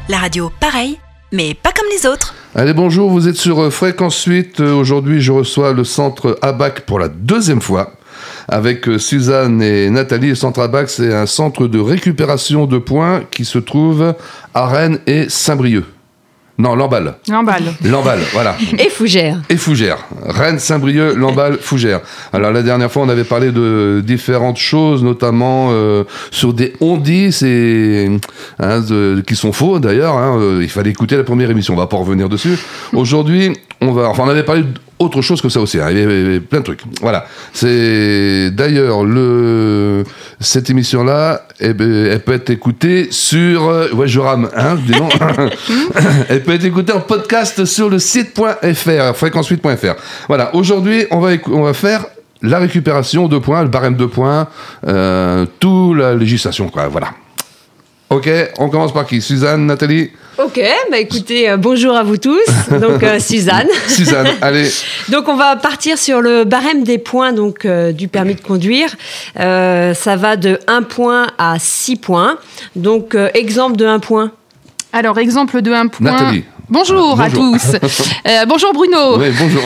La radio, pareil, mais pas comme les autres. Allez, bonjour, vous êtes sur Fréquence 8. Aujourd'hui, je reçois le centre ABAC pour la deuxième fois. Avec Suzanne et Nathalie. Le centre ABAC, c'est un centre de récupération de points qui se trouve à Rennes et Saint-Brieuc. Non, Lamballe, voilà. Et Fougères. Rennes, Saint-Brieuc, Lamballe, Fougères. Alors, la dernière fois, on avait parlé de différentes choses, notamment sur des on-dit, qui sont faux, d'ailleurs. Il fallait écouter la première émission, on va pas revenir dessus. Aujourd'hui, on avait parlé autre chose que ça aussi, il y avait plein de trucs. Voilà. C'est d'ailleurs cette émission-là, elle peut être écoutée sur, je rame, dis donc. Elle peut être écoutée en podcast sur le site.fr, fréquence8.fr. Voilà. Aujourd'hui, on va faire la récupération de points, le barème de points, toute la législation, quoi. Voilà. Ok, on commence par qui? Suzanne, Nathalie? Ok, écoutez, bonjour à vous tous. Donc Suzanne. Suzanne, allez. Donc on va partir sur le barème des points du permis de conduire. Ça va de 1 point à 6 points. Donc exemple de 1 point. Alors exemple de 1 point. Nathalie. Bonjour à tous. Bonjour Bruno. Oui, bonjour.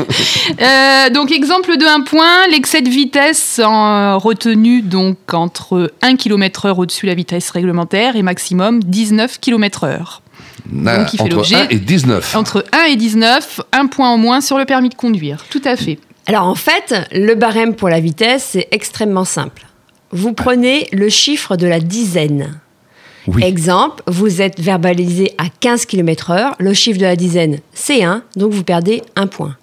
Donc exemple de 1 point, l'excès de vitesse retenu donc entre 1 km/h au-dessus de la vitesse réglementaire et maximum 19 km/h. Donc il fait l'objet 1 et 19. Entre 1 et 19, 1 point en moins sur le permis de conduire. Tout à fait. Alors en fait, le barème pour la vitesse, c'est extrêmement simple. Vous prenez le chiffre de la dizaine. Oui. Exemple, vous êtes verbalisé à 15 km/h, le chiffre de la dizaine, c'est 1, donc vous perdez 1 point.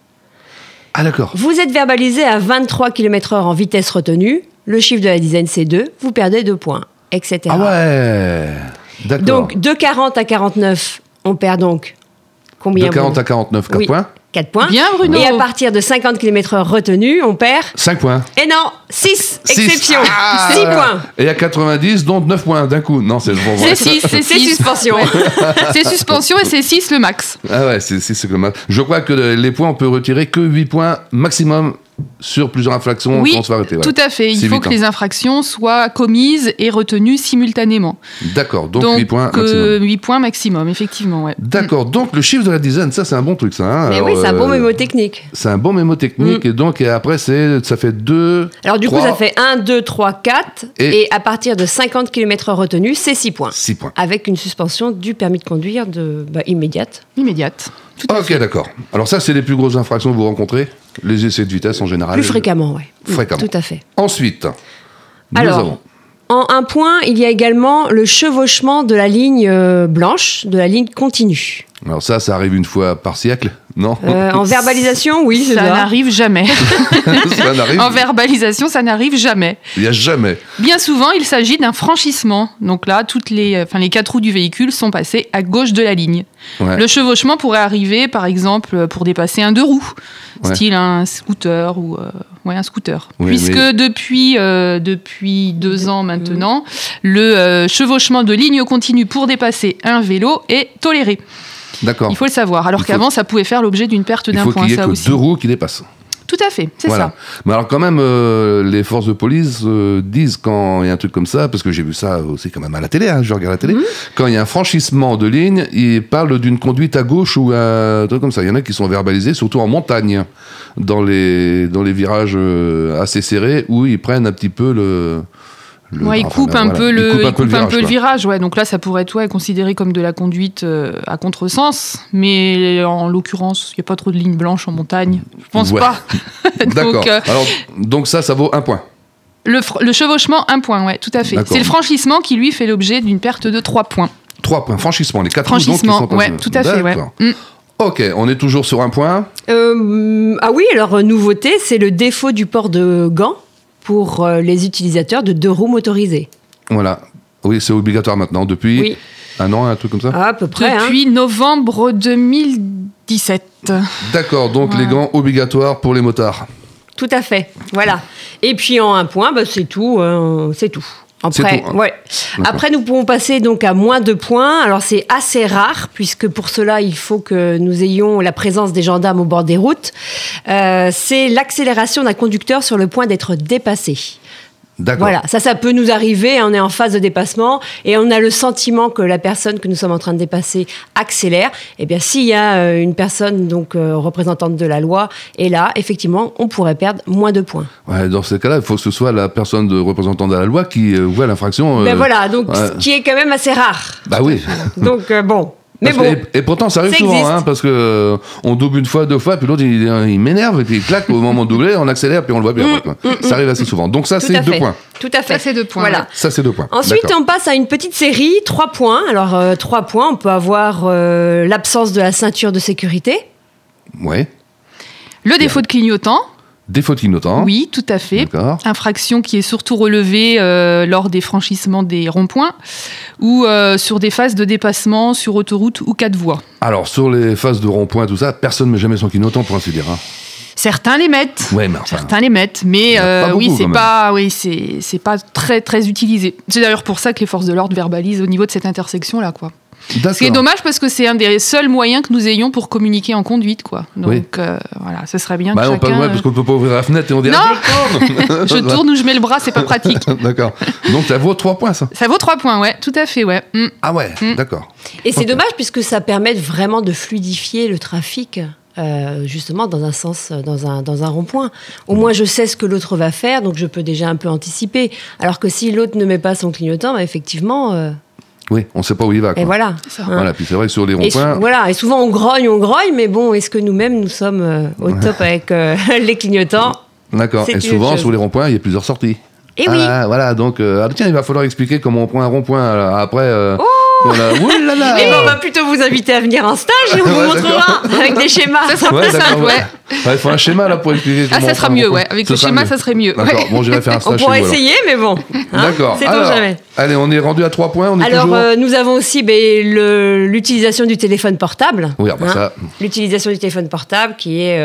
Ah d'accord. Vous êtes verbalisé à 23 km/h en vitesse retenue, le chiffre de la dizaine, c'est 2, vous perdez 2 points, etc. Ah ouais, d'accord. Donc, de 40 à 49, on perd donc combien? De 40 à 49, 4 points. 4 points. Bien, Bruno. Et à partir de 50 km/h retenu, on perd 5 points. Et non, 6. Exception. 6 points. Et à 90, donc 9 points d'un coup. Non, c'est le bon. C'est 6, c'est suspension. C'est suspension et c'est 6 le max. Ah ouais, c'est 6 le max. Je crois que les points, on peut retirer que 8 points maximum sur plusieurs infractions. Oui, quand on se fait arrêter. Tout à fait. Il faut que les infractions soient commises et retenues simultanément. D'accord, donc 8 points maximum. 8 points maximum, effectivement, ouais. D'accord, donc le chiffre de la dizaine, ça c'est un bon truc, ça. Mais alors, oui, c'est un bon mémotechnique. C'est un bon mémotechnique, et après ça fait 2. Alors du 3, coup, ça fait 1, 2, 3, 4. Et à partir de 50 km/h retenu, c'est 6 points. 6 points. Avec une suspension du permis de conduire immédiate. Immédiate. Ok, d'accord. Alors ça, c'est les plus grosses infractions que vous rencontrez? Les essais de vitesse en général? Plus fréquemment, oui. Fréquemment. Tout à fait. Ensuite, alors, nous avons... En 1 point, il y a également le chevauchement de la ligne blanche, de la ligne continue. Alors ça arrive une fois par siècle, non? En verbalisation, oui, c'est ça. Ça n'arrive jamais. Ça n'arrive. En verbalisation, ça n'arrive jamais. Il n'y a jamais. Bien souvent, il s'agit d'un franchissement. Donc là, les 4 roues du véhicule sont passées à gauche de la ligne. Ouais. Le chevauchement pourrait arriver, par exemple, pour dépasser un 2 roues, style un scooter ou un scooter. Oui, puisque depuis 2 ans maintenant, le chevauchement de ligne continue pour dépasser un vélo est toléré. D'accord. Il faut le savoir. Alors qu'avant, ça pouvait faire l'objet d'une perte d'un point. Il faut qu'il y ait que 2 roues qui dépassent. Tout à fait, c'est ça. Mais alors quand même, les forces de police disent quand il y a un truc comme ça, parce que j'ai vu ça aussi quand même à la télé, je regarde la télé, quand il y a un franchissement de ligne, ils parlent d'une conduite à gauche ou un truc comme ça. Il y en a qui sont verbalisés, surtout en montagne, dans les virages assez serrés, où ils prennent un petit peu ils coupent un peu le virage. Ouais. Donc là, ça pourrait être considéré comme de la conduite à contresens. Mais en l'occurrence, il n'y a pas trop de lignes blanches en montagne. Je pense pas. D'accord. Donc ça vaut 1 point. Le chevauchement, 1 point, ouais, tout à fait. C'est le franchissement qui, lui, fait l'objet d'une perte de 3 points. 3 points. Franchissement, les 4 roues donc qui sont ouais, tout à fait, ouais. Ok, on est toujours sur 1 point. Ah oui, alors nouveauté, c'est le défaut du port de gants pour les utilisateurs de 2 roues motorisées. Voilà. Oui, c'est obligatoire maintenant, depuis un an, un truc comme ça? À peu près. Depuis novembre 2017. D'accord, donc les gants obligatoires pour les motards. Tout à fait, voilà. Et puis en 1 point, c'est tout. C'est tout. Après, Après, nous pouvons passer donc à moins 2 points. Alors, c'est assez rare, puisque pour cela, il faut que nous ayons la présence des gendarmes au bord des routes. C'est l'accélération d'un conducteur sur le point d'être dépassé. D'accord. Voilà, ça peut nous arriver, on est en phase de dépassement et on a le sentiment que la personne que nous sommes en train de dépasser accélère. Eh bien, s'il y a une personne donc représentante de la loi est là, effectivement, on pourrait perdre moins de points. Ouais, dans ces cas-là, il faut que ce soit la personne de représentant de la loi qui voit l'infraction. Ben voilà, donc ce qui est quand même assez rare. Bah oui. Donc bon. Mais bon, et pourtant, ça arrive souvent, hein, parce que on double une fois, deux fois, puis l'autre il m'énerve, et puis il claque au moment de doubler, on accélère, puis on le voit bien. Ça arrive assez souvent. Donc ça, c'est 2 points. Tout à fait. Ça, c'est 2 points. Voilà. Ouais. Ça, c'est 2 points. Ensuite, D'accord. on passe à une petite série, 3 points. Alors, 3 points, on peut avoir l'absence de la ceinture de sécurité. Ouais. Le défaut de clignotant. Défaut de clignotant. Oui, tout à fait. D'accord. Infraction qui est surtout relevée lors des franchissements des ronds-points ou sur des phases de dépassement sur autoroute ou 4 voies. Alors, sur les phases de rond-point, tout ça, personne ne met jamais son clignotant, pour ainsi dire. Hein. Certains les mettent. Ouais, mais enfin, Certains les mettent, mais pas oui, beaucoup, c'est pas très très utilisé. C'est d'ailleurs pour ça que les forces de l'ordre verbalisent au niveau de cette intersection là, quoi. D'accord. Ce qui est dommage parce que c'est un des seuls moyens que nous ayons pour communiquer en conduite, quoi. Donc Oui. voilà, ce serait bien que Bah non, chacun... pas parce qu'on peut pas ouvrir la fenêtre et on dit. Non. Ah, Je tourne ou je mets le bras, c'est pas pratique. D'accord. Donc ça vaut 3 points, ça. Ça vaut 3 points, ouais, tout à fait, ouais. Mm. Ah ouais, d'accord. Et c'est Ok. dommage puisque ça permet vraiment de fluidifier le trafic. Justement dans un sens, dans un rond-point. Au moins je sais ce que l'autre va faire, donc je peux déjà un peu anticiper. Alors que si l'autre ne met pas son clignotant, bah, effectivement... Oui, on sait pas où il va. Quoi. Et voilà. Ça. Hein. Voilà, puis c'est vrai que sur les Et, ronds-points. voilà, et souvent on grogne, mais bon, est-ce que nous-mêmes nous sommes au top avec les clignotants? D'accord. C'est Et une souvent, chose. sur les ronds-points, il y a plusieurs sorties. Et oui. Voilà, donc, tiens, il va falloir expliquer comment on prend un rond-point. Alors, après, ouh là là. Et bon, on va plutôt vous inviter à venir en stage et on vous Ouais, montrera avec des schémas. Ça sera Ouais, plus d'accord, simple, ouais. Il faut un schéma là pour expliquer. Ah, comment ça on sera prend un mieux, rond-point. ouais. Avec Ce le sera schéma, mieux. ça serait mieux. D'accord, Ouais. bon, j'irai faire un On stage chez pourra vous, alors. essayer, mais bon. hein, D'accord. C'est Alors, jamais. allez, on est rendu à 3 points. On est Alors, toujours. nous avons aussi l'utilisation du téléphone portable. Oui, ah bah ça. L'utilisation du téléphone portable qui est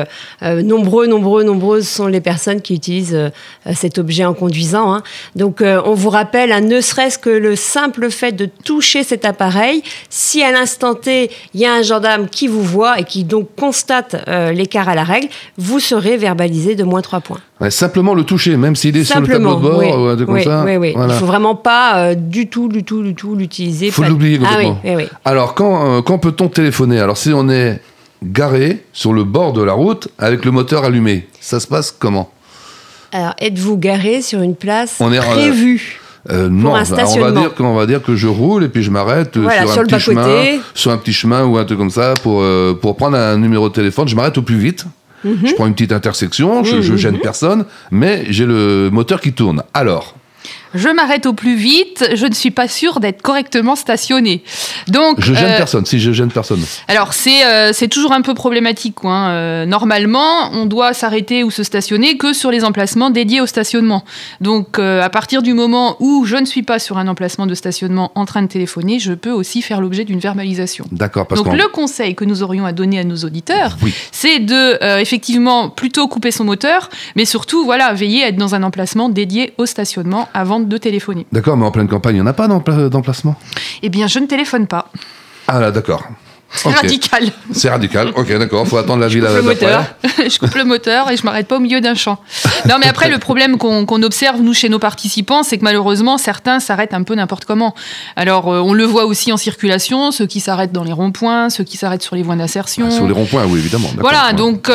nombreuses sont les personnes qui utilisent cet objet en conduisant. Hein. Donc, on vous rappelle, ne serait-ce que le simple fait de toucher cet appareil, si à l'instant T, il y a un gendarme qui vous voit et qui donc constate l'écart à la règle, vous serez verbalisé de moins 3 points. Ouais, simplement le toucher, même s'il est sur le tableau de bord oui, ou un truc comme ça. Oui. Voilà. Il ne faut vraiment pas du tout l'utiliser. Faut l'oublier complètement. Ah oui. Alors, quand peut-on téléphoner? Alors, si on est garé sur le bord de la route avec le moteur allumé, ça se passe comment? Alors, êtes-vous garé sur une place On est, prévue non, un stationnement. on va dire que je roule et puis je m'arrête Voilà, sur sur un le petit chemin, bas-côté. sur un petit chemin ou un truc comme ça pour prendre un numéro de téléphone. Je m'arrête au plus vite. Je prends une petite intersection, je gêne personne, mais j'ai le moteur qui tourne. Alors, Je m'arrête au plus vite, je ne suis pas sûre d'être correctement stationnée. Donc, je gêne personne, si je gêne personne. Alors, c'est toujours un peu problématique, quoi, hein. Normalement, on doit s'arrêter ou se stationner que sur les emplacements dédiés au stationnement. Donc, à partir du moment où je ne suis pas sur un emplacement de stationnement en train de téléphoner, je peux aussi faire l'objet d'une verbalisation. D'accord, parce Donc, qu'on... le conseil que nous aurions à donner à nos auditeurs, Oui. c'est de, effectivement, plutôt couper son moteur, mais surtout, voilà, veiller à être dans un emplacement dédié au stationnement avant de téléphoner. D'accord, mais en pleine campagne, il n'y en a pas d'emplacement? Eh bien, je ne téléphone pas. Ah là, d'accord. C'est Ok. radical. C'est radical, ok, d'accord, faut attendre la ville le moteur. Je coupe le moteur et je m'arrête pas au milieu d'un champ. Non, mais après, le problème qu'on observe, nous, chez nos participants, c'est que malheureusement, certains s'arrêtent un peu n'importe comment. Alors, on le voit aussi en circulation, ceux qui s'arrêtent dans les ronds-points, ceux qui s'arrêtent sur les voies d'insertion. Sur les ronds-points, oui, évidemment. D'accord. Voilà, Ouais. donc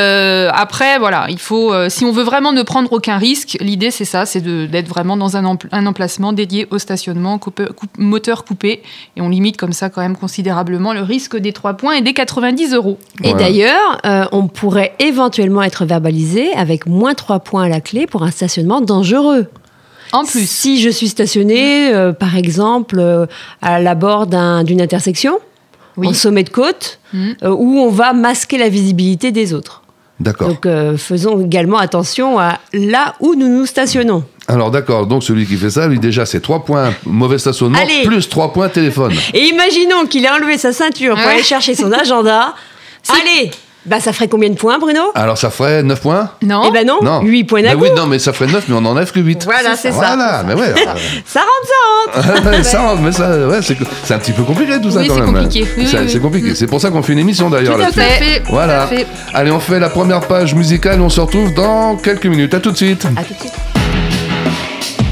après, voilà, il faut, si on veut vraiment ne prendre aucun risque, l'idée c'est ça, c'est d'être vraiment dans un emplacement dédié au stationnement, moteur coupé, et on limite comme ça quand même considérablement le risque des 3 points et des 90 €. Et Ouais. d'ailleurs, on pourrait éventuellement être verbalisé avec moins 3 points à la clé pour un stationnement dangereux. En plus, Si je suis stationnée, par exemple, à l'abord d'une intersection, Oui. en sommet de côte, où on va masquer la visibilité des autres. D'accord. Donc, faisons également attention à là où nous nous stationnons. Alors d'accord, donc celui qui fait ça, lui déjà c'est 3 points mauvais stationnement, Allez. plus 3 points téléphone. Et imaginons qu'il a enlevé sa ceinture pour Ouais. aller chercher son agenda. Allez, bah ça ferait combien de points, Bruno? Alors ça ferait 9 points? non. Eh ben non, 8 points d'un Mais coup. oui, non, mais ça ferait 9, mais on n'enlève que 8. Voilà, c'est ça. Voilà, mais ouais. Ça rentre. ça, mais ça, ouais, c'est un petit peu compliqué tout ça Oui, quand c'est même. compliqué. Oui, C'est oui, c'est oui. compliqué. C'est pour ça qu'on fait une émission d'ailleurs Tout à là-dessus. fait. Voilà. Tout à fait. Allez, on fait la première page musicale, on se retrouve dans quelques minutes. À tout de suite. À tout de suite.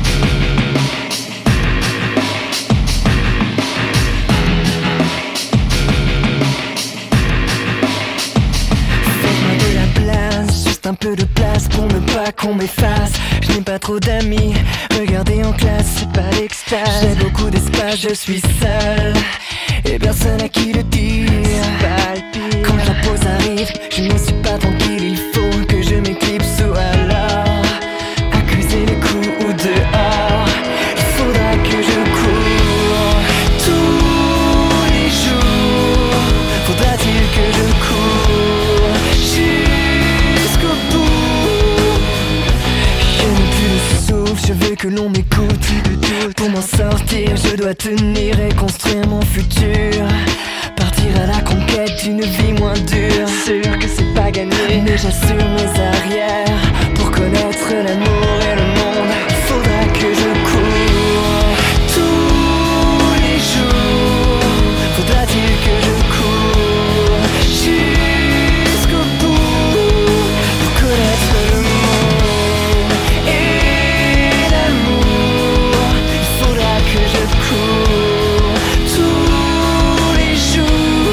juste un peu de place pour ne pas qu'on m'efface. Je n'ai pas trop d'amis, regardez en classe, c'est pas l'extase. J'ai beaucoup d'espace, je suis seul et personne à qui le dire. Quand la pause arrive, je ne suis pas tranquille, il faut que je m'éclipse ou alors accuser les coups ou dehors. Il faudra que je cours tous les jours. Faudra-t-il que je cours jusqu'au bout? Je n'ai plus de souffle, je veux que l'on m'écoute. Pour m'en sortir, je dois tenir et construire mon futur. Partir à la conquête d'une vie moins dure. Sûr que c'est pas gagné, mais j'assure mes arrières. Pour connaître l'amour et le monde, il faudra que je cours tous les jours. Faudra-t-il que je cours jusqu'au bout pour connaître le monde et l'amour? Il faudra que je cours tous les jours.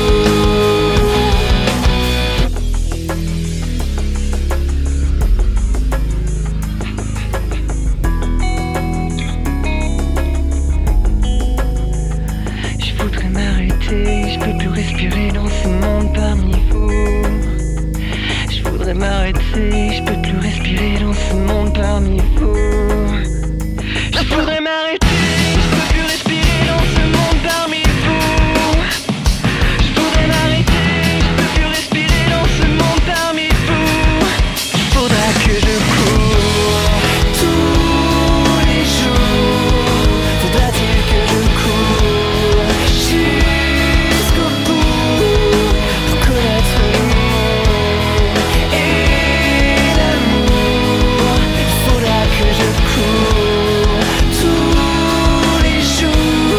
Je voudrais m'arrêter, je peux plus respirer dans ce monde parmi vous. Je voudrais m'arrêter, je peux plus respirer dans ce monde parmi vous. Je voudrais m'arrêter, je peux plus respirer dans ce monde parmi vous. Je voudrais m'arrêter, je peux plus respirer dans ce monde parmi vous. Il faudra que je cours tous les jours. Faudra-t-il que je cours jusqu'au bout pour connaître le monde et l'amour? Il faudra que je cours tous les jours.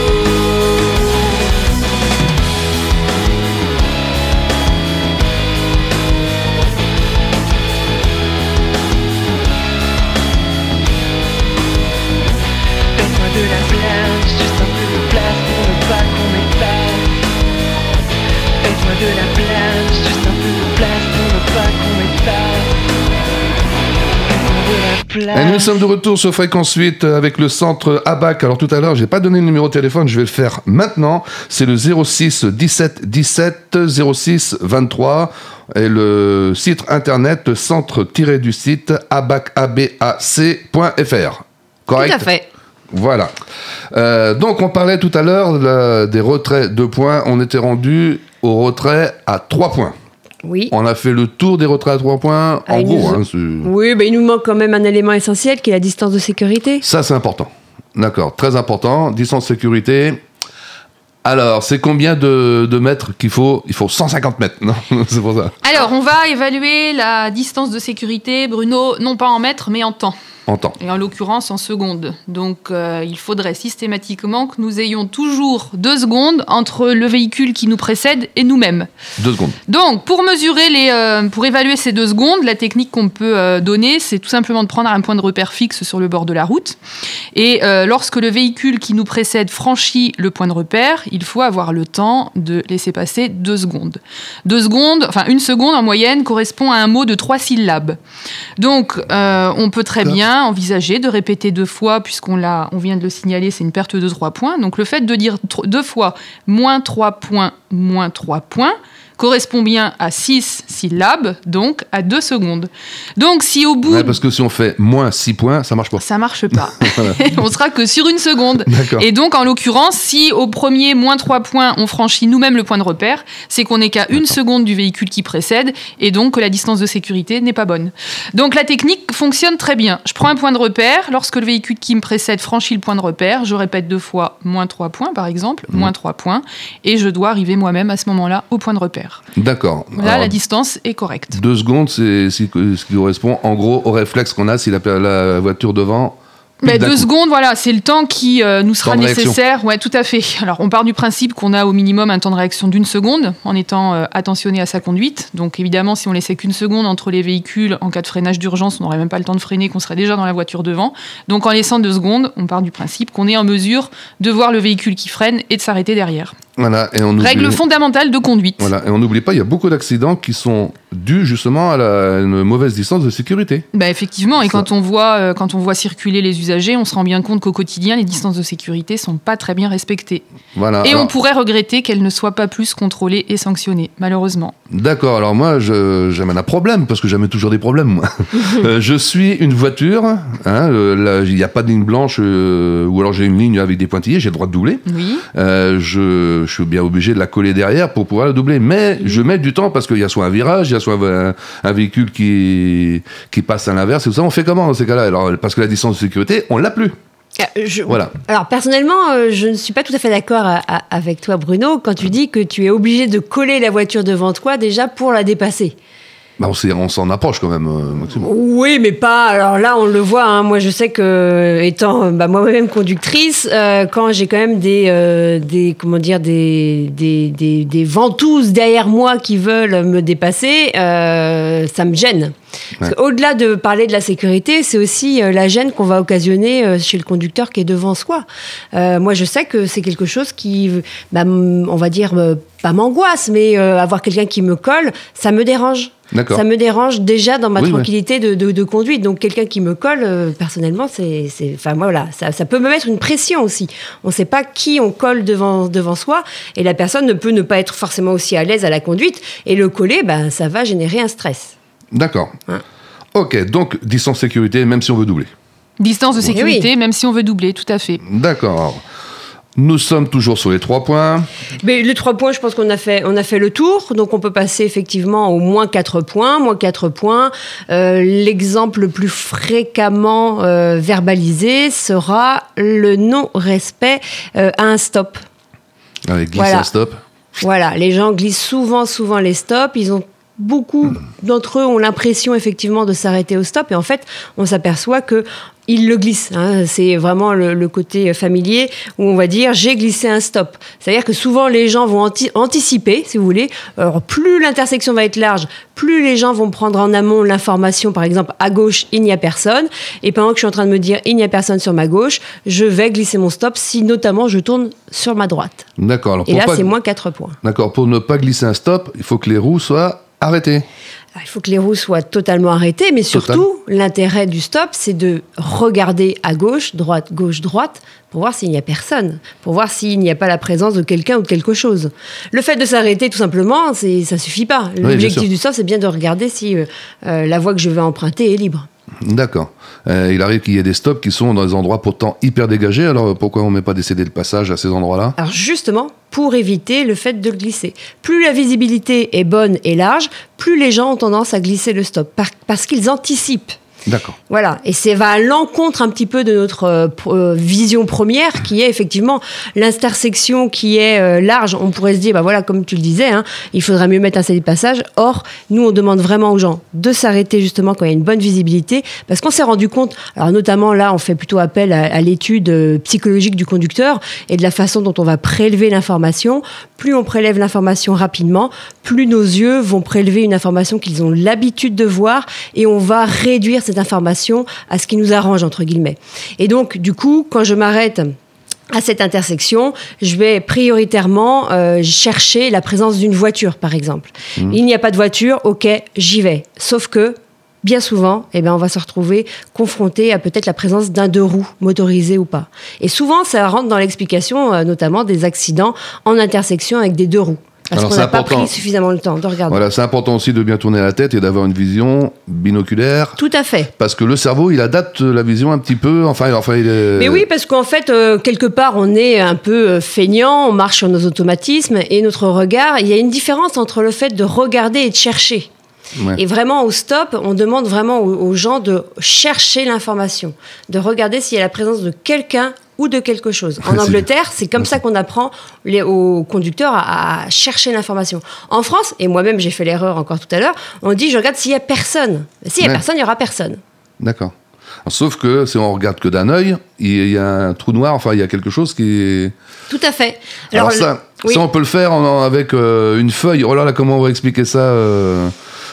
Faites-moi de la place, juste un peu de place pour ne pas qu'on m'efface. Faites-moi de la place, juste un peu de place pour ne pas qu'on m'efface. Faites-moi de la place. Et nous sommes de retour sur Fréquence 8 avec le centre ABAC. Alors tout à l'heure, j'ai pas donné le numéro de téléphone, je vais le faire maintenant. C'est le 06 17 17 06 23 et le site internet centre-du-site abac.fr. Correct? Tout à fait. Voilà. Donc on parlait tout à l'heure des retraits de points. On était rendu au retrait à 3 points. Oui. On a fait le tour des retraits à 3 points. En gros, hein, Oui, il nous manque quand même un élément essentiel qui est la distance de sécurité. ça c'est important. D'accord, très important. Distance sécurité. Alors, c'est combien de mètres qu'il faut? Il faut 150 mètres, non? C'est pour ça. Alors, on va évaluer la distance de sécurité, Bruno, non pas en mètres, mais en temps. En temps. Et en l'occurrence en secondes. Donc il faudrait systématiquement que nous ayons toujours 2 secondes entre le véhicule qui nous précède et nous-mêmes. 2 secondes. Donc pour mesurer pour évaluer ces 2 secondes, la technique qu'on peut donner, c'est tout simplement de prendre un point de repère fixe sur le bord de la route. Et lorsque le véhicule qui nous précède franchit le point de repère, il faut avoir le temps de laisser passer 2 secondes. 2 secondes, enfin 1 seconde en moyenne correspond à un mot de 3 syllabes. Donc on peut très bien envisager de répéter 2 fois, puisqu'on vient de le signaler, c'est une perte de 3 points. Donc le fait de dire 2 fois moins 3 points, moins 3 points, correspond bien à 6 syllabes, donc à 2 secondes. Donc si au bout... Ouais, parce que si on fait moins 6 points, ça marche pas. Ça marche pas. On sera que sur 1 seconde. D'accord. Et donc, en l'occurrence, si au premier moins 3 points, on franchit nous-mêmes le point de repère, c'est qu'on n'est qu'à 1 seconde du véhicule qui précède, et donc que la distance de sécurité n'est pas bonne. Donc la technique fonctionne très bien. Je prends un point de repère, lorsque le véhicule qui me précède franchit le point de repère, je répète 2 fois moins 3 points, par exemple, moins 3 points, et je dois arriver moi-même à ce moment-là au point de repère. D'accord. Là, alors, la distance est correcte. 2 secondes, c'est ce qui correspond en gros au réflexe qu'on a si la voiture devant... Mais 2 secondes, voilà, c'est le temps qui nous sera Temps de réaction. nécessaire. Ouais, tout à fait. Alors, on part du principe qu'on a au minimum un temps de réaction d'1 seconde en étant attentionné à sa conduite. Donc, évidemment, si on laissait qu'1 seconde entre les véhicules, en cas de freinage d'urgence, on n'aurait même pas le temps de freiner, qu'on serait déjà dans la voiture devant. Donc, en laissant 2 secondes, on part du principe qu'on est en mesure de voir le véhicule qui freine et de s'arrêter derrière. Voilà, règle fondamentale de conduite. Voilà, et on n'oublie pas, il y a beaucoup d'accidents qui sont dus justement à une mauvaise distance de sécurité. Bah effectivement, et quand on voit circuler les usagers, on se rend bien compte qu'au quotidien, les distances de sécurité sont pas très bien respectées. Voilà. Et on pourrait regretter qu'elles ne soient pas plus contrôlées et sanctionnées, malheureusement. D'accord, alors moi, j'amène un problème, parce que j'amène toujours des problèmes, moi. Je suis une voiture, il n'y a pas de ligne blanche, ou alors j'ai une ligne avec des pointillés, j'ai le droit de doubler. Oui. Je suis bien obligé de la coller derrière pour pouvoir la doubler. Mais je mets du temps parce qu'il y a soit un virage, il y a soit un véhicule qui passe à l'inverse. Et tout ça, on fait comment dans ces cas-là? Alors, parce que la distance de sécurité, on l'a plus. Voilà. Alors personnellement, je ne suis pas tout à fait d'accord avec toi, Bruno, quand tu dis que tu es obligé de coller la voiture devant toi déjà pour la dépasser. Bah on s'en approche quand même, Maxime. Oui, mais pas. Alors là, on le voit. Hein, moi, je sais que, étant moi-même conductrice, quand j'ai quand même des ventouses derrière moi qui veulent me dépasser, ça me gêne. Parce qu'au-delà de parler de la sécurité, c'est aussi la gêne qu'on va occasionner chez le conducteur qui est devant soi. Moi, je sais que c'est quelque chose qui, on va dire, pas m'angoisse, mais avoir quelqu'un qui me colle, ça me dérange. D'accord. Ça me dérange déjà dans ma tranquillité de conduite. Donc, quelqu'un qui me colle, personnellement, ça peut me mettre une pression aussi. On ne sait pas qui on colle devant soi, et la personne ne peut ne pas être forcément aussi à l'aise à la conduite. Et le coller, ça va générer un stress. D'accord. Ok, donc distance sécurité, même si on veut doubler. Distance de sécurité, même si on veut doubler, tout à fait. D'accord. Nous sommes toujours sur les 3 points. Mais les 3 points, je pense qu'on a fait le tour. Donc, on peut passer effectivement au moins 4 points. Moins 4 points. L'exemple le plus fréquemment verbalisé sera le non-respect à un stop. Avec glisser un stop. Voilà, les gens glissent souvent les stops. Beaucoup d'entre eux ont l'impression effectivement de s'arrêter au stop, et en fait, on s'aperçoit que ils le glissent. C'est vraiment le côté familier où on va dire j'ai glissé un stop. C'est-à-dire que souvent les gens vont anticiper, si vous voulez. Alors, plus l'intersection va être large, plus les gens vont prendre en amont l'information. Par exemple, à gauche, il n'y a personne. Et pendant que je suis en train de me dire il n'y a personne sur ma gauche, je vais glisser mon stop si notamment je tourne sur ma droite. D'accord. Alors, et là, c'est moins 4 points. D'accord. Pour ne pas glisser un stop, il faut que les roues soient arrêtées. Il faut que les roues soient totalement arrêtées, mais surtout, l'intérêt du stop, c'est de regarder à gauche, droite, pour voir s'il n'y a personne, pour voir s'il n'y a pas la présence de quelqu'un ou de quelque chose. Le fait de s'arrêter, tout simplement, ça suffit pas. L'objectif du stop, c'est bien de regarder si la voie que je vais emprunter est libre. D'accord. Il arrive qu'il y ait des stops qui sont dans des endroits pourtant hyper dégagés, alors pourquoi on ne met pas des CD de passage à ces endroits-là? Alors justement, pour éviter le fait de glisser. Plus la visibilité est bonne et large, plus les gens ont tendance à glisser le stop, parce qu'ils anticipent. D'accord. Voilà, et ça va à l'encontre un petit peu de notre vision première, qui est effectivement l'intersection qui est large. On pourrait se dire, comme tu le disais, il faudrait mieux mettre un CD de passage. Or, nous, on demande vraiment aux gens de s'arrêter justement quand il y a une bonne visibilité, parce qu'on s'est rendu compte, alors notamment là, on fait plutôt appel à l'étude psychologique du conducteur et de la façon dont on va prélever l'information. Plus on prélève l'information rapidement, plus nos yeux vont prélever une information qu'ils ont l'habitude de voir, et on va réduire cette information à ce qui nous arrange, entre guillemets. Et donc, du coup, quand je m'arrête à cette intersection, je vais prioritairement chercher la présence d'une voiture, par exemple. Il n'y a pas de voiture, ok, j'y vais. Sauf que, bien souvent, on va se retrouver confronté à peut-être la présence d'un 2-roues, motorisé ou pas. Et souvent, ça rentre dans l'explication, notamment des accidents en intersection avec des 2-roues. Parce qu'on n'a pas pris suffisamment le temps de regarder. Voilà, c'est important aussi de bien tourner la tête et d'avoir une vision binoculaire. Tout à fait. Parce que le cerveau, il adapte la vision un petit peu. Mais oui, parce qu'en fait, quelque part, on est un peu feignant, on marche sur nos automatismes, et notre regard, il y a une différence entre le fait de regarder et de chercher. Ouais. Et vraiment, au stop, on demande vraiment aux gens de chercher l'information, de regarder s'il y a la présence de quelqu'un ou de quelque chose. En Angleterre, c'est comme ça qu'on apprend aux conducteurs à chercher l'information. En France, et moi-même j'ai fait l'erreur encore tout à l'heure, on dit je regarde s'il y a personne. S'il y a personne, il y aura personne. D'accord. Sauf que si on regarde que d'un œil, il y a un trou noir, il y a quelque chose qui est... Tout à fait. Alors ça, on peut le faire avec une feuille. Oh là là, comment on va expliquer ça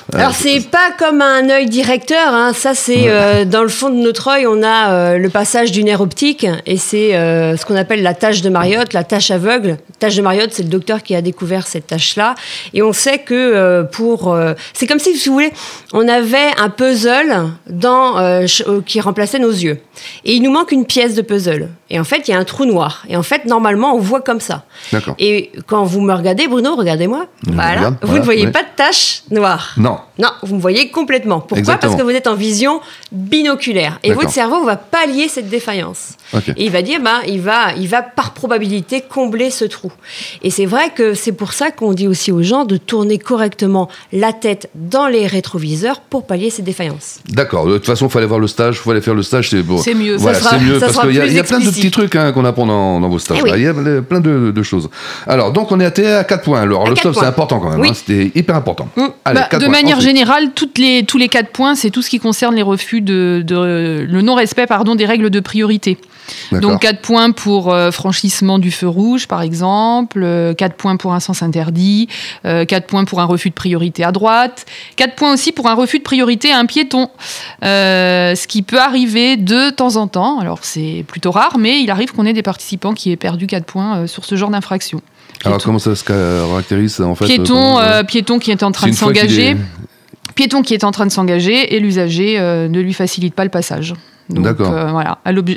Alors c'est pas comme un œil directeur, hein. Ça c'est dans le fond de notre œil, on a le passage du nerf optique et c'est ce qu'on appelle la tache de Mariotte, la tache aveugle. Tache de Mariotte, c'est le docteur qui a découvert cette tache-là et on sait que c'est comme si vous voulez, on avait un puzzle qui remplaçait nos yeux et il nous manque une pièce de puzzle et en fait il y a un trou noir et en fait normalement on voit comme ça. D'accord. Et quand vous me regardez, Bruno, regardez-moi. Voilà. Vous ne voyez pas de tache noire. Non, vous me voyez complètement. Pourquoi ? Exactement. Parce que vous êtes en vision binoculaire. Et D'accord. votre cerveau va pallier cette défaillance. Okay. Et il va dire, il va par probabilité combler ce trou. Et c'est vrai que c'est pour ça qu'on dit aussi aux gens de tourner correctement la tête dans les rétroviseurs pour pallier ces défaillances. D'accord. De toute façon, il fallait voir le stage, il fallait faire le stage. C'est mieux. Voilà, c'est mieux parce qu'il y a plein de petits trucs qu'on apprend dans vos stages. Oui. Il y a plein de choses. Alors, donc, on est à 4 points. Alors, le stop, c'est important quand même. Oui. Hein, c'était hyper important. Allez, 4 de points. manière Ensuite. générale, tous les 4 points, c'est tout ce qui concerne les refus le non-respect des règles de priorité. D'accord. Donc 4 points pour franchissement du feu rouge, par exemple, 4 points pour un sens interdit, 4 points pour un refus de priorité à droite, 4 points aussi pour un refus de priorité à un piéton. Ce qui peut arriver de temps en temps, alors c'est plutôt rare, mais il arrive qu'on ait des participants qui aient perdu 4 points sur ce genre d'infraction. Alors, comment ça se caractérise en fait Piéton qui est en train de s'engager. Piéton qui est en train de s'engager et l'usager ne lui facilite pas le passage. Donc, d'accord. Voilà,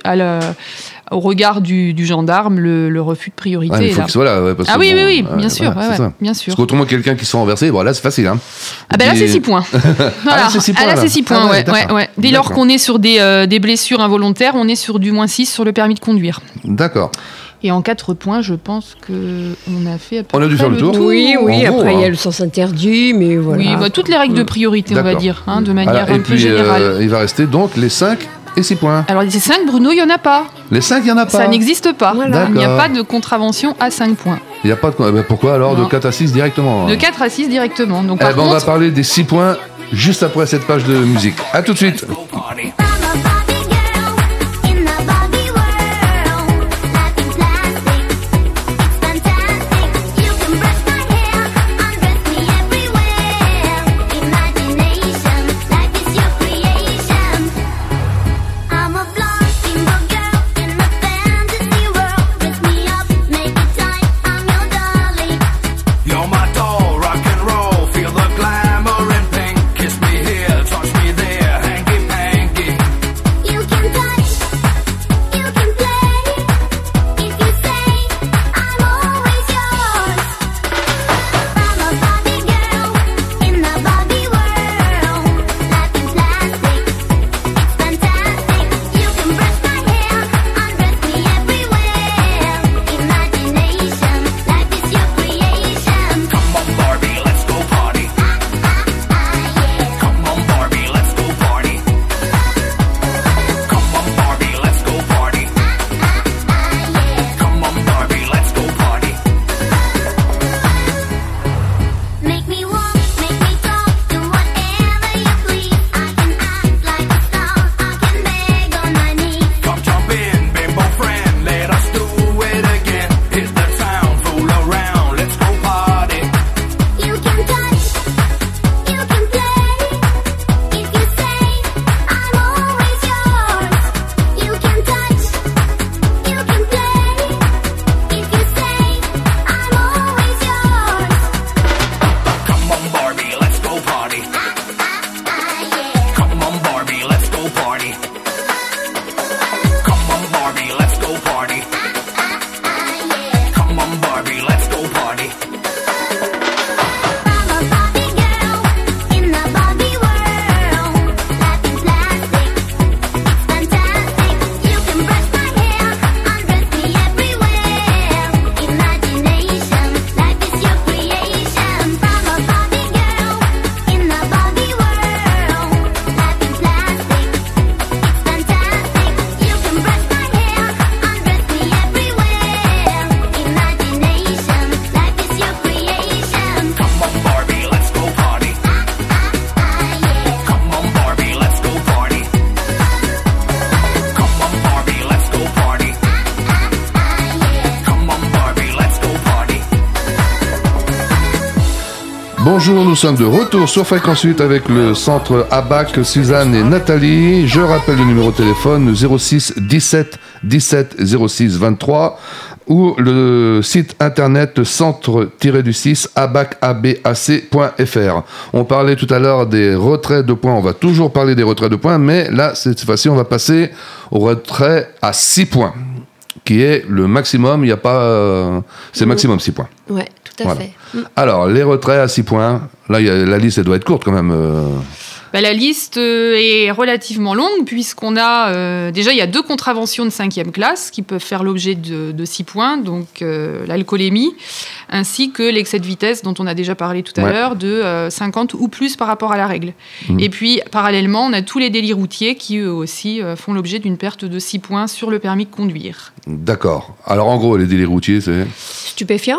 au regard du gendarme, le refus de priorité. Il faut est là. que soit là. Parce que Oui, bien sûr. Bien sûr. Parce qu'autrement, quelqu'un qui se rend renversé, bon, là, c'est facile. Hein. Là, c'est 6 points. Voilà. Là, c'est 6 points. Là, c'est 6 points, ouais. Dès lors D'accord. qu'on est sur des blessures involontaires, on est sur du -6 sur le permis de conduire. D'accord. Et en 4 points, je pense qu'on a fait à peu On a dû près faire le tour. Oui, En gros, après il y a le sens interdit, mais voilà. Oui, toutes les règles de priorité, on va D'accord. dire, de manière Et un peu puis, générale. il va rester donc les 5 et 6 points. Alors, les 5, Bruno, il n'y en a pas. Les 5, il n'y en a pas. Ça n'existe pas. Voilà. Il n'y a D'accord. pas de contravention à 5 points. Il n'y a pas de... pourquoi alors Non. de 4 à 6 directement De 4 à 6 directement. Donc, par On va contre, parler des 6 points juste après cette page de musique. À tout de suite. You're my doll, rock and roll, feel the glamour in pink. Kiss me here, touch me there, hanky panky. Bonjour, nous sommes de retour sur Fréquence 8 avec le centre ABAC, Suzanne et Nathalie. Je rappelle le numéro de téléphone 06 17 17 06 23 ou le site internet centre-du-6 abac.fr. On parlait tout à l'heure des retraits de points, on va toujours parler des retraits de points, mais là, cette fois-ci, on va passer au retrait à 6 points, qui est le maximum, il n'y a pas... c'est maximum 6 points. Ouais, tout à fait. Alors, les retraits à 6 points, là, la liste, elle doit être courte quand même. La liste est relativement longue puisqu'on a... déjà, il y a 2 contraventions de 5e classe qui peuvent faire l'objet de 6 points, donc l'alcoolémie, ainsi que l'excès de vitesse dont on a déjà parlé tout à l'heure, de 50 ou plus par rapport à la règle. Et puis, parallèlement, on a tous les délits routiers qui, eux aussi, font l'objet d'une perte de 6 points sur le permis de conduire. D'accord. Alors, en gros, les délits routiers, c'est... Stupéfiants.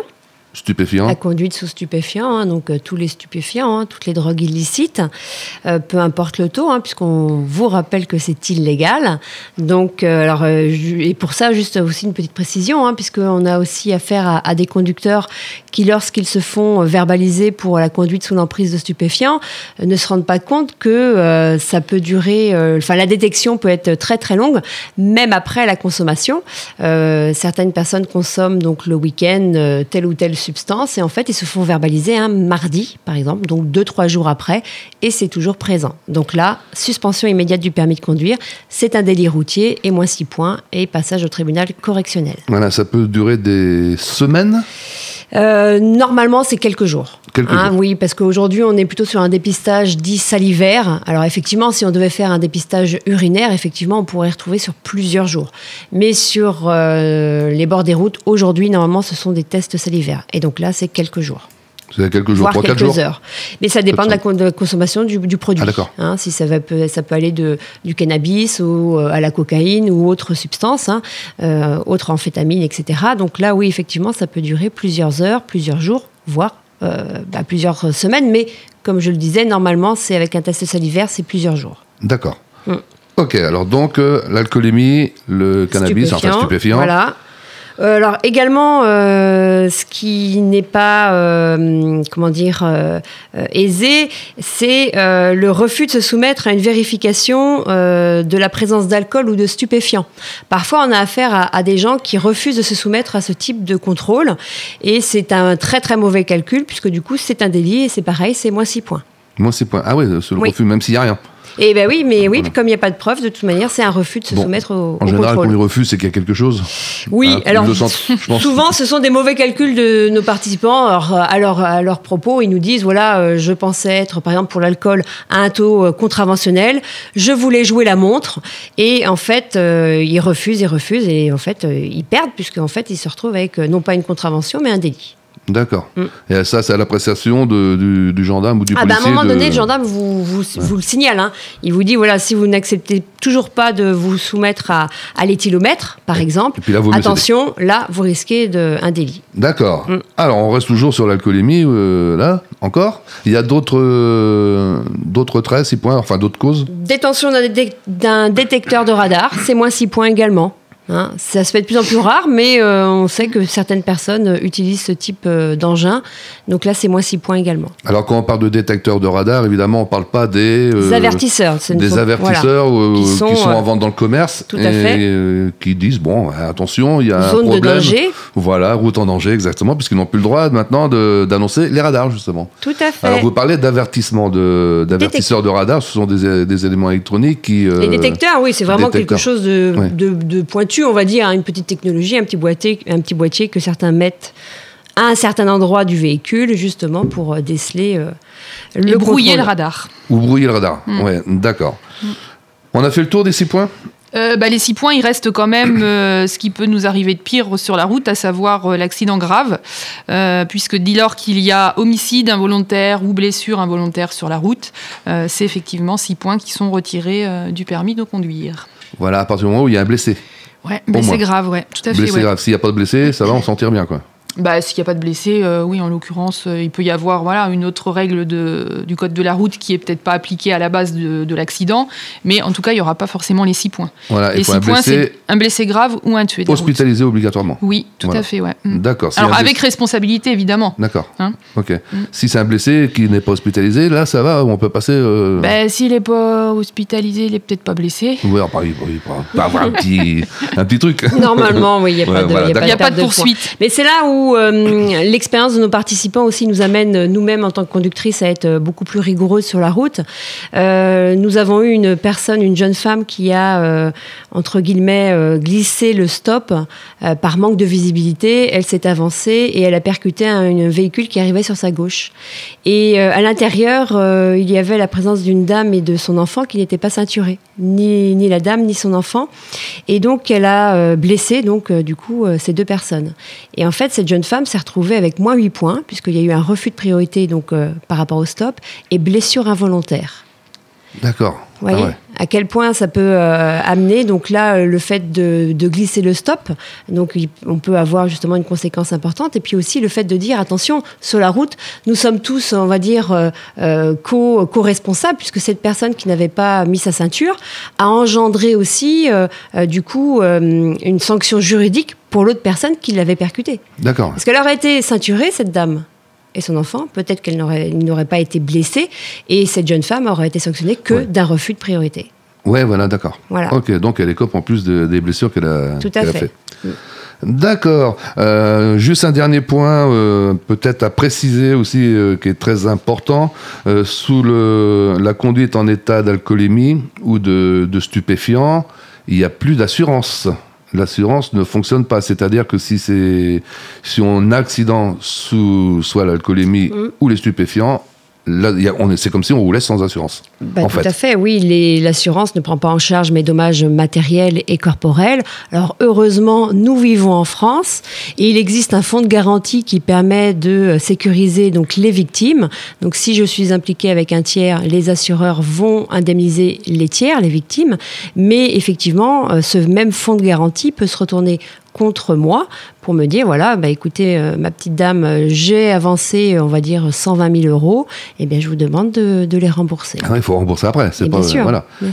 La conduite sous stupéfiants, donc tous les stupéfiants, toutes les drogues illicites, peu importe le taux, puisqu'on vous rappelle que c'est illégal. Donc, et pour ça, juste aussi une petite précision, puisqu'on a aussi affaire à des conducteurs qui, lorsqu'ils se font verbaliser pour la conduite sous l'emprise de stupéfiants, ne se rendent pas compte que ça peut durer, la détection peut être très très longue, même après la consommation. Certaines personnes consomment donc le week-end telle ou telle substance et en fait ils se font verbaliser un mardi par exemple, donc 2-3 jours après, et c'est toujours présent. Donc là, suspension immédiate du permis de conduire, c'est un délit routier et moins 6 points et passage au tribunal correctionnel. Voilà, ça peut durer des semaines. Normalement, c'est quelques jours. Quelques jours. Oui, parce qu'aujourd'hui, on est plutôt sur un dépistage dit salivaire. Alors effectivement, si on devait faire un dépistage urinaire, effectivement, on pourrait retrouver sur plusieurs jours. Mais sur les bords des routes, aujourd'hui, normalement, ce sont des tests salivaires. Et donc là, c'est quelques jours. C'est quelques jours, voire quelques heures. Mais ça dépend de la consommation du produit. Ah, d'accord. Si ça peut aller du cannabis ou à la cocaïne ou autres substances, autres amphétamines, etc. Donc là, oui, effectivement, ça peut durer plusieurs heures, plusieurs jours, voire plusieurs semaines. Mais comme je le disais, normalement, c'est avec un test salivaire, c'est plusieurs jours. D'accord. Ok, alors donc l'alcoolémie, le cannabis, stupéfiant. Voilà. Alors également, ce qui n'est pas, aisé, c'est le refus de se soumettre à une vérification de la présence d'alcool ou de stupéfiants. Parfois, on a affaire à des gens qui refusent de se soumettre à ce type de contrôle, et c'est un très très mauvais calcul, puisque du coup, c'est un délit, et c'est pareil, c'est moins 6 points. Moins 6 points. Ah oui, c'est le refus, même s'il n'y a rien. Et ben oui, mais voilà. Comme il n'y a pas de preuve, de toute manière, c'est un refus de se soumettre au contrôle. En général, quand ils refusent, c'est qu'il y a quelque chose. Oui, alors souvent, ce sont des mauvais calculs de nos participants. Alors, à leur propos, ils nous disent, voilà, je pensais être, par exemple, pour l'alcool, à un taux contraventionnel. Je voulais jouer la montre. Et en fait, ils refusent. Et en fait, ils perdent, puisqu'en fait, ils se retrouvent avec non pas une contravention, mais un délit. D'accord. Et ça, c'est à l'appréciation du gendarme ou du policier. À un moment donné, le gendarme vous le signale. Il vous dit, voilà, si vous n'acceptez toujours pas de vous soumettre à l'éthylomètre, par exemple, là, attention, là, vous risquez un délit. D'accord. Alors, on reste toujours sur l'alcoolémie, là, encore. Il y a d'autres traits, 6 points, enfin d'autres causes. Détention d'un détecteur de radar, c'est moins 6 points également. Ça se fait de plus en plus rare, mais on sait que certaines personnes utilisent ce type d'engin. Donc là, c'est moins 6 points également. Alors, quand on parle de détecteurs de radar, évidemment, on ne parle pas des avertisseurs. Des avertisseurs qui sont en vente dans le commerce. Tout à fait. Qui disent, bon, attention, il y a un problème. Zone de danger. Voilà, route en danger, exactement, puisqu'ils n'ont plus le droit maintenant d'annoncer les radars, justement. Tout à fait. Alors, vous parlez d'avertissement, d'avertisseurs de radar. Ce sont des éléments électroniques qui... les détecteurs, oui, c'est vraiment quelque chose de pointu. On va dire, une petite technologie, un petit boîtier que certains mettent à un certain endroit du véhicule, justement pour déceler le brouiller le radar. Ou brouiller le radar, ouais, d'accord. On a fait le tour des 6 points ? Les 6 points, il reste quand même ce qui peut nous arriver de pire sur la route, à savoir l'accident grave, puisque dès lors qu'il y a homicide involontaire ou blessure involontaire sur la route, c'est effectivement 6 points qui sont retirés du permis de conduire. Voilà, à partir du moment où il y a un blessé. Ouais, blessé grave, ouais, tout à fait. Blessé grave. S'il n'y a pas de blessé, ça va, on s'en tire bien, quoi. S'il n'y a pas de blessés, oui, en l'occurrence, il peut y avoir une autre règle du code de la route qui est peut-être pas appliquée à la base de l'accident, mais en tout cas, il n'y aura pas forcément les 6 points. Voilà, les 6 points, c'est un blessé grave ou un tué de hospitalisé obligatoirement. Oui, tout à fait, ouais. D'accord. Alors, avec responsabilité, évidemment. D'accord. Ok. Si c'est un blessé qui n'est pas hospitalisé, là, ça va, on peut passer... S'il n'est pas hospitalisé, il n'est peut-être pas blessé. Oui, il peut avoir un petit truc. Normalement, oui, il n'y a pas de poursuite. Mais c'est là où l'expérience de nos participants aussi nous amène, nous-mêmes, en tant que conductrices, à être beaucoup plus rigoureuses sur la route. Nous avons eu une jeune femme qui a, entre guillemets, glissé le stop par manque de visibilité. Elle s'est avancée et elle a percuté un véhicule qui arrivait sur sa gauche. Et à l'intérieur, il y avait la présence d'une dame et de son enfant qui n'étaient pas ceinturés, ni la dame ni son enfant. Et donc, elle a blessé ces 2 personnes. Et en fait, cette jeune femme s'est retrouvée avec moins 8 points, puisqu'il y a eu un refus de priorité par rapport au stop, et blessure involontaire. D'accord. Vous voyez à quel point ça peut amener. Donc là, le fait de glisser le stop, donc on peut avoir justement une conséquence importante. Et puis aussi le fait de dire, attention, sur la route, nous sommes tous, on va dire, co-responsables, puisque cette personne qui n'avait pas mis sa ceinture a engendré aussi, une sanction juridique pour l'autre personne qui l'avait percutée. D'accord. Parce qu'elle aurait été ceinturée, cette dame et son enfant, peut-être qu'elle n'aurait pas été blessée, et cette jeune femme aurait été sanctionnée que d'un refus de priorité. Ouais, voilà, d'accord. Voilà. Ok, donc elle écope en plus des blessures qu'elle a fait. D'accord. Juste un dernier point, peut-être à préciser aussi, qui est très important. Sous la conduite en état d'alcoolémie ou de stupéfiant, il n'y a plus d'assurance. L'assurance ne fonctionne pas. C'est-à-dire que si on a accident sous soit l'alcoolémie ou les stupéfiants, là, c'est comme si on roulait sans assurance. Tout à fait, oui. L'assurance ne prend pas en charge mes dommages matériels et corporels. Alors, heureusement, nous vivons en France et il existe un fonds de garantie qui permet de sécuriser donc, les victimes. Donc, si je suis impliquée avec un tiers, les assureurs vont indemniser les tiers, les victimes. Mais effectivement, ce même fonds de garantie peut se retourner contre moi pour me dire, écoutez, ma petite dame, j'ai avancé, on va dire, 120 000 €, eh bien, je vous demande de les rembourser. Il faut rembourser après. C'est pas, bien sûr.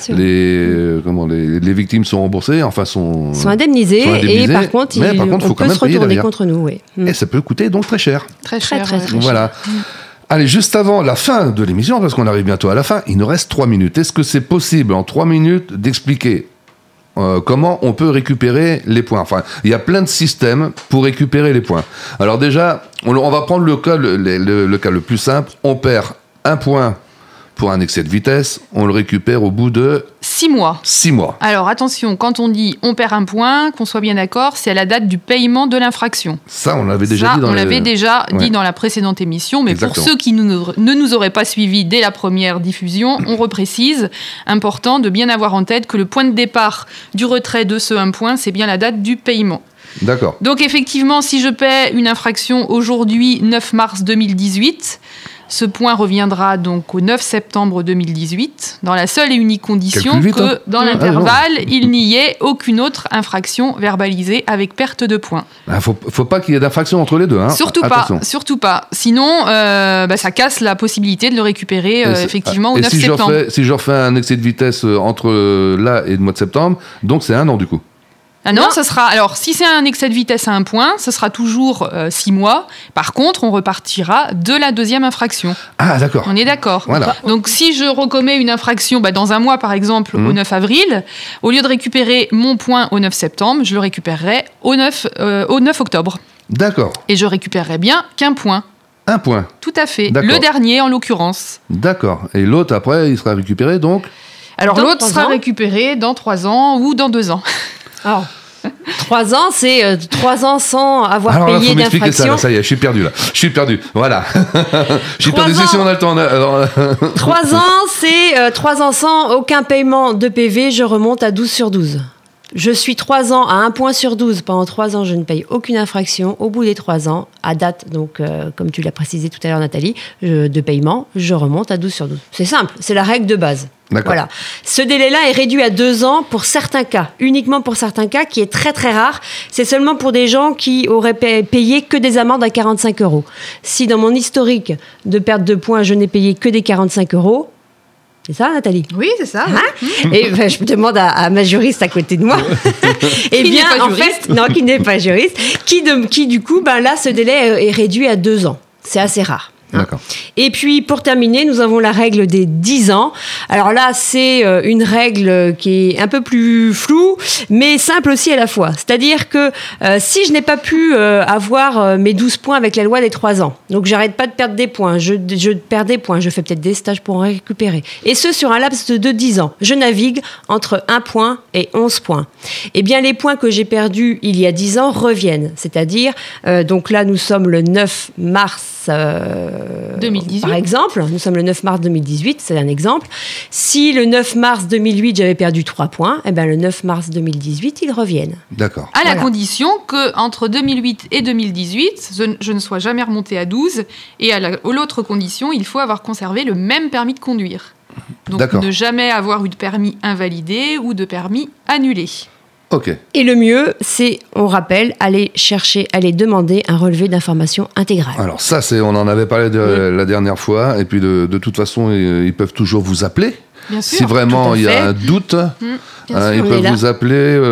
Les victimes sont remboursées, sont indemnisées, et par contre, on peut se retourner contre nous. Oui. Et ça peut coûter donc très cher. Très cher. Voilà. Allez, juste avant la fin de l'émission, parce qu'on arrive bientôt à la fin, il nous reste 3 minutes. Est-ce que c'est possible, en 3 minutes, d'expliquer comment on peut récupérer les points? Enfin, il y a plein de systèmes pour récupérer les points. Alors déjà, on va prendre le cas le plus simple. On perd 1 point pour un excès de vitesse, on le récupère au bout de 6 mois. 6 mois. Alors attention, quand on dit on perd 1 point, qu'on soit bien d'accord, c'est à la date du paiement de l'infraction. Ça, on l'avait déjà dit dans la précédente émission, mais Exactement. Pour ceux qui ne nous auraient pas suivis dès la première diffusion, on reprécise, important de bien avoir en tête que le point de départ du retrait de ce 1 point, c'est bien la date du paiement. D'accord. Donc effectivement, si je paie une infraction aujourd'hui, 9 mars 2018, ce point reviendra donc au 9 septembre 2018, dans la seule et unique condition que, dans l'intervalle, il n'y ait aucune autre infraction verbalisée avec perte de points. Faut pas qu'il y ait d'infraction entre les deux. Surtout pas. Sinon, ça casse la possibilité de le récupérer effectivement au 9 septembre. Si je refais un excès de vitesse entre là et le mois de septembre, donc c'est 1 an du coup. Ah non, ça sera. Alors, si c'est un excès de vitesse à 1 point, ce sera toujours 6 mois. Par contre, on repartira de la deuxième infraction. Ah, d'accord. On est d'accord. Voilà. Donc, si je recommets une infraction dans un mois, par exemple, au 9 avril, au lieu de récupérer mon point au 9 septembre, je le récupérerai au 9 octobre. D'accord. Et je récupérerai bien qu'1 point. 1 point. Tout à fait. Le dernier, en l'occurrence. D'accord. Et l'autre, après, il sera récupéré, donc Alors, l'autre sera récupéré dans 3 ans ou dans 2 ans. Alors, 3 ans, c'est 3 ans sans avoir payé d'infraction. Alors, faut m'expliquer ça, ça y est, je suis perdu. Voilà. Je suis perdu, si on a le temps. 3 ans, c'est 3 ans sans aucun paiement de PV, je remonte à 12 sur 12. je suis 3 ans à 1 point sur 12. Pendant 3 ans, je ne paye aucune infraction. Au bout des 3 ans, à date, donc, comme tu l'as précisé tout à l'heure, Nathalie, de paiement, je remonte à 12 sur 12. C'est simple, c'est la règle de base. D'accord. Voilà. Ce délai-là est réduit à 2 ans pour certains cas, uniquement pour certains cas, qui est très très rare. C'est seulement pour des gens qui auraient payé que des amendes à 45 €. Si dans mon historique de perte de points, je n'ai payé que des 45 €, c'est ça, Nathalie? Oui, c'est ça. Et je me demande à ma juriste à côté de moi. Eh bien, en fait, non, qui n'est pas juriste, qui du coup, là, ce délai est réduit à 2 ans. C'est assez rare. D'accord. Et puis, pour terminer, nous avons la règle des 10 ans. Alors là, c'est une règle qui est un peu plus floue, mais simple aussi à la fois. C'est-à-dire que si je n'ai pas pu avoir mes 12 points avec la loi des 3 ans, donc j'arrête pas de perdre des points, je perds des points, je fais peut-être des stages pour en récupérer, et ce sur un laps de 10 ans. Je navigue entre 1 point et 11 points. Eh bien, les points que j'ai perdus il y a 10 ans reviennent. C'est-à-dire, donc là, nous sommes le 9 mars 2018. Par exemple, nous sommes le 9 mars 2018, c'est un exemple. Si le 9 mars 2008, j'avais perdu 3 points, eh bien le 9 mars 2018, ils reviennent. D'accord. À la condition qu'entre 2008 et 2018, je ne sois jamais remonté à 12. Et à l'autre condition, il faut avoir conservé le même permis de conduire. Donc ne jamais avoir eu de permis invalidé ou de permis annulé. Ok. Et le mieux, c'est, on rappelle, aller demander un relevé d'information intégrale. Alors ça, on en avait parlé la dernière fois, et puis de toute façon, ils peuvent toujours vous appeler. Bien sûr. Si vraiment il y a un doute, ils peuvent vous appeler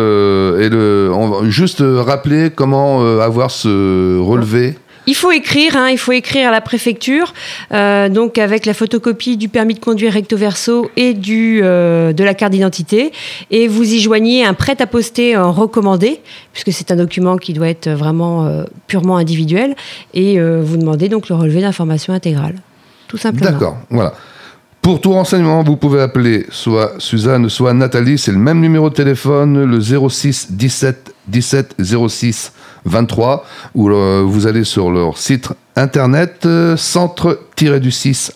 juste rappeler comment avoir ce relevé. Il faut écrire à la préfecture, donc avec la photocopie du permis de conduire recto verso et de la carte d'identité, et vous y joignez un prêt-à-poster recommandé, puisque c'est un document qui doit être vraiment purement individuel, et vous demandez donc le relevé d'information intégrale, tout simplement. D'accord, voilà. Pour tout renseignement, vous pouvez appeler soit Suzanne, soit Nathalie. C'est le même numéro de téléphone, le 06 17 17 06 23, ou vous allez sur leur site internet centre-du-6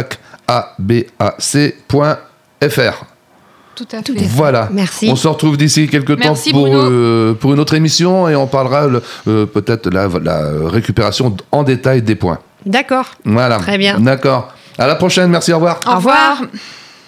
abac.fr. Tout à fait. Voilà. Merci. On se retrouve d'ici quelques temps pour une autre émission, et on parlera peut-être la récupération en détail des points. D'accord. Voilà. Très bien. D'accord. À la prochaine. Merci. Au revoir. Au revoir.